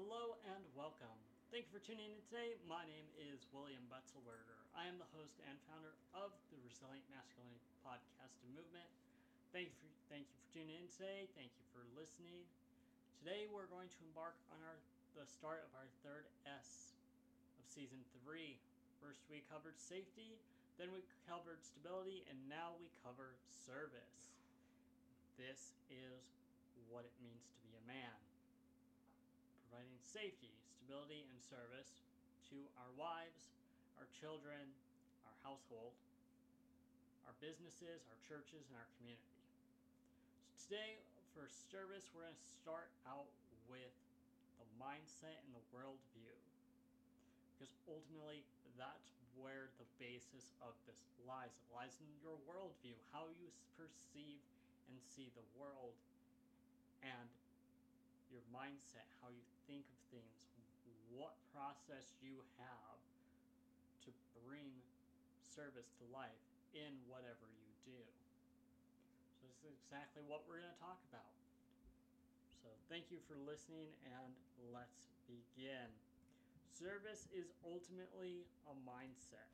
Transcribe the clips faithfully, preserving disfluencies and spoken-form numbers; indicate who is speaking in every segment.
Speaker 1: Hello and welcome. Thank you for tuning in today. My name is William Betzelberger. I am the host and founder of the Resilient Masculinity Podcast and Movement. Thank you for thank you for tuning in today. Thank you for listening. Today we're going to embark on our the start of our third S of season three. First we covered safety, then we covered stability, and now we cover service. This is what it means to be a man. Providing safety, stability, and service to our wives, our children, our household, our businesses, our churches, and our community. So today, for service, we're going to start out with the mindset and the worldview, because ultimately that's where the basis of this lies. It lies in your worldview, how you perceive and see the world, and your mindset, how you think of things, what process you have to bring service to life in whatever you do. So this is exactly what we're going to talk about. So thank you for listening, and let's begin. Service is ultimately a mindset.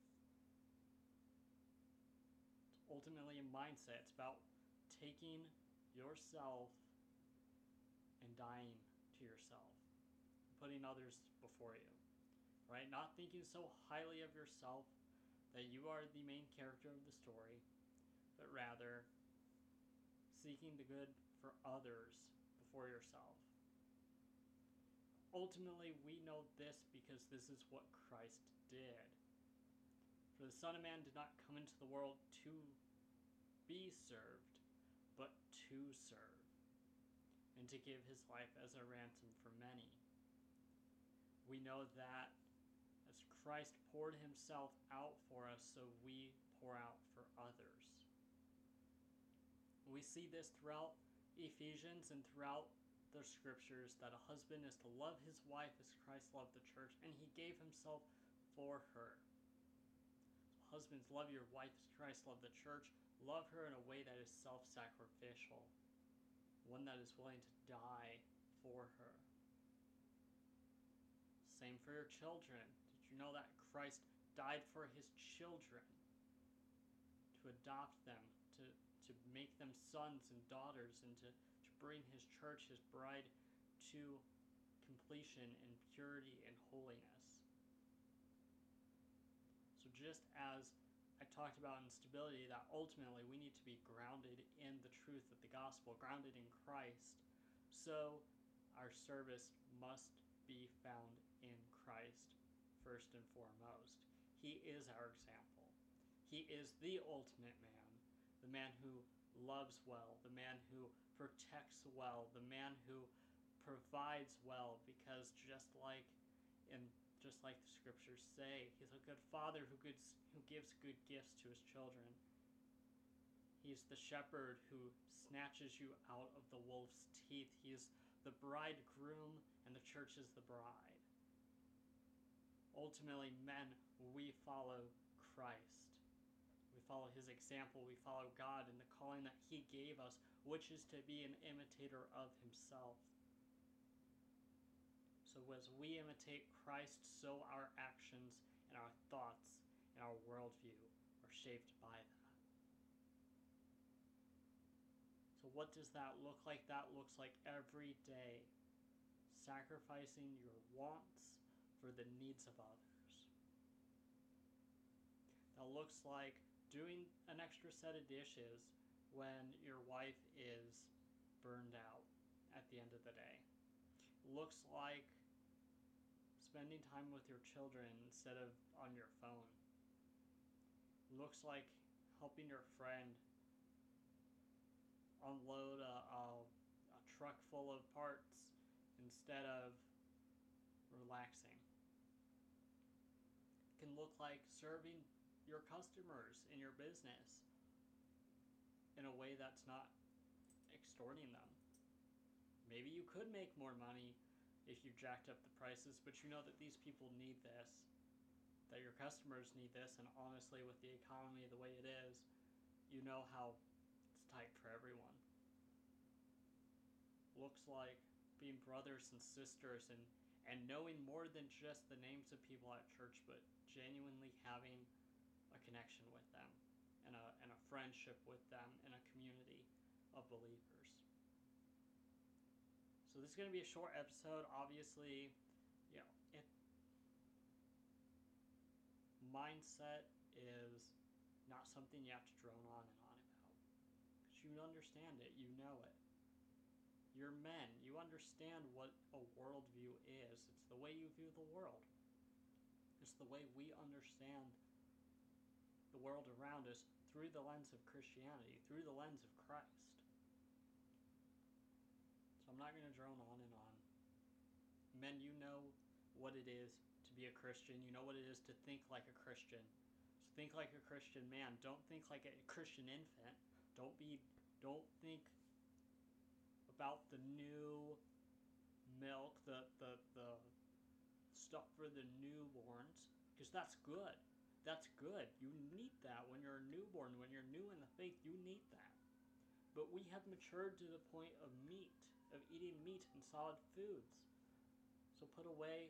Speaker 1: It's ultimately a mindset. It's about taking yourself and dying to yourself, putting others before you, right? Not thinking so highly of yourself that you are the main character of the story, but rather seeking the good for others before yourself. Ultimately, we know this because this is what Christ did. For the Son of Man did not come into the world to be served, but to serve, and to give his life as a ransom for many. We know that as Christ poured himself out for us, so we pour out for others. We see this throughout Ephesians and throughout the scriptures, that a husband is to love his wife as Christ loved the church, and he gave himself for her. So husbands, love your wife as Christ loved the church. Love her in a way that is self-sacrificial, one that is willing to die for her. Same for your children. Did you know that Christ died for his children, to adopt them, to, to make them sons and daughters, and to, to bring his church, his bride, to completion in purity and holiness? So just as I talked about in stability, that ultimately we need to be grounded in the truth of the gospel, grounded in Christ. So our service must be found in Christ first and foremost. He is our example. He is the ultimate man, the man who loves well, the man who protects well, the man who provides well, because just like in Just like the scriptures say, he's a good father who, gives, who gives good gifts to his children. He's the shepherd who snatches you out of the wolf's teeth. He is the bridegroom, and the church is the bride. Ultimately, men, we follow Christ. We follow his example. We follow God in the calling that he gave us, which is to be an imitator of himself. So as we imitate Christ, so our actions and our thoughts and our worldview are shaped by that. So what does that look like? That looks like every day sacrificing your wants for the needs of others. That looks like doing an extra set of dishes when your wife is burned out at the end of the day. Looks like spending time with your children instead of on your phone. Looks like helping your friend unload a, a, a truck full of parts instead of relaxing. It can look like serving your customers in your business in a way that's not extorting them. Maybe you could make more money if you jacked up the prices, but you know that these people need this, that your customers need this, and honestly, with the economy the way it is, you know how it's tight for everyone. Looks like being brothers and sisters, and, and knowing more than just the names of people at church, but genuinely having a connection with them and a, and a friendship with them in a community of believers. So this is going to be a short episode. Obviously, you know, it mindset is not something you have to drone on and on about. Because you understand it, you know it. You're men, you understand what a worldview is. It's the way you view the world. It's the way we understand the world around us through the lens of Christianity, through the lens of Christ. So I'm not going to drone on and on. Men, you know what it is to be a Christian. You know what it is to think like a Christian. So think like a Christian man. Don't think like a Christian infant. Don't be. Don't think about the new milk, the the the stuff for the newborns, because that's good. That's good. You need that when you're a newborn. When you're new in the faith, you need that. But we have matured to the point of meat, of eating meat and solid foods. So put away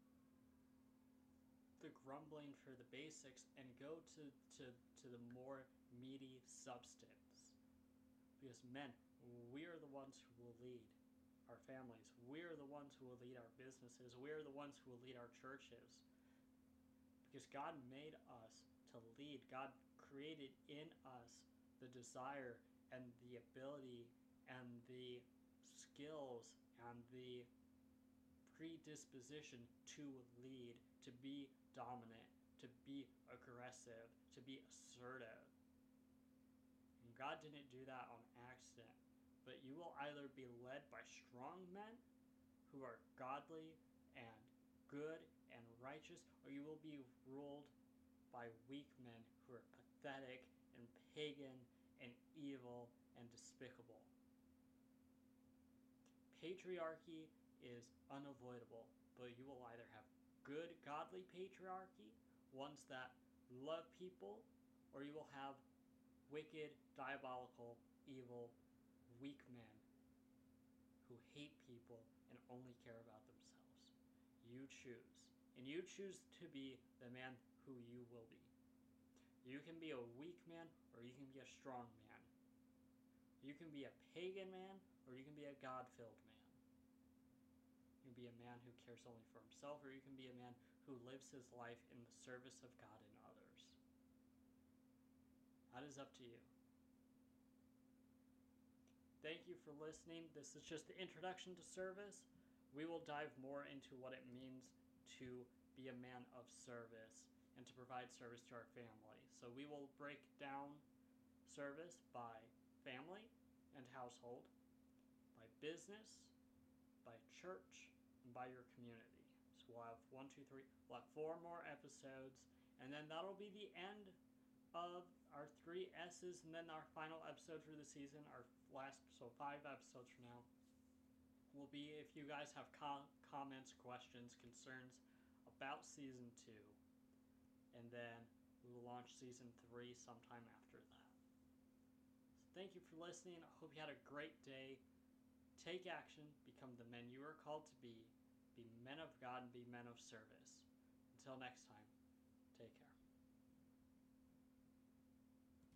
Speaker 1: the grumbling for the basics and go to, to, to the more meaty substance. Because men, we are the ones who will lead our families. We are the ones who will lead our businesses. We are the ones who will lead our churches. Because God made us to lead. God created in us the desire and the ability and the skills and the predisposition to lead, to be dominant, to be aggressive, to be assertive. And God didn't do that on accident. But you will either be led by strong men who are godly and good and righteous, or you will be ruled by weak men who are pathetic and pagan and evil and despicable. Patriarchy is unavoidable, but you will either have good, godly patriarchy, ones that love people, or you will have wicked, diabolical, evil, weak men who hate people and only care about themselves. You choose. And you choose to be the man who you will be. You can be a weak man, or you can be a strong man. You can be a pagan man, or you can be a God-filled man. You can be a man who cares only for himself, or you can be a man who lives his life in the service of God and others. That is up to you. Thank you for listening. This is just the introduction to service. We will dive more into what it means to be a man of service and to provide service to our family. So we will break down service by family and household, by business, by church, and by your community. So we'll have one, two, three, we'll have four more episodes, and then that'll be the end of our three S's, and then our final episode for the season, our last, so five episodes from now, will be if you guys have com- comments, questions, concerns about season two, and then we will launch season three sometime after that. So thank you for listening. I hope you had a great day. Take action, become the men you are called to be, be men of God, and be men of service. Until next time.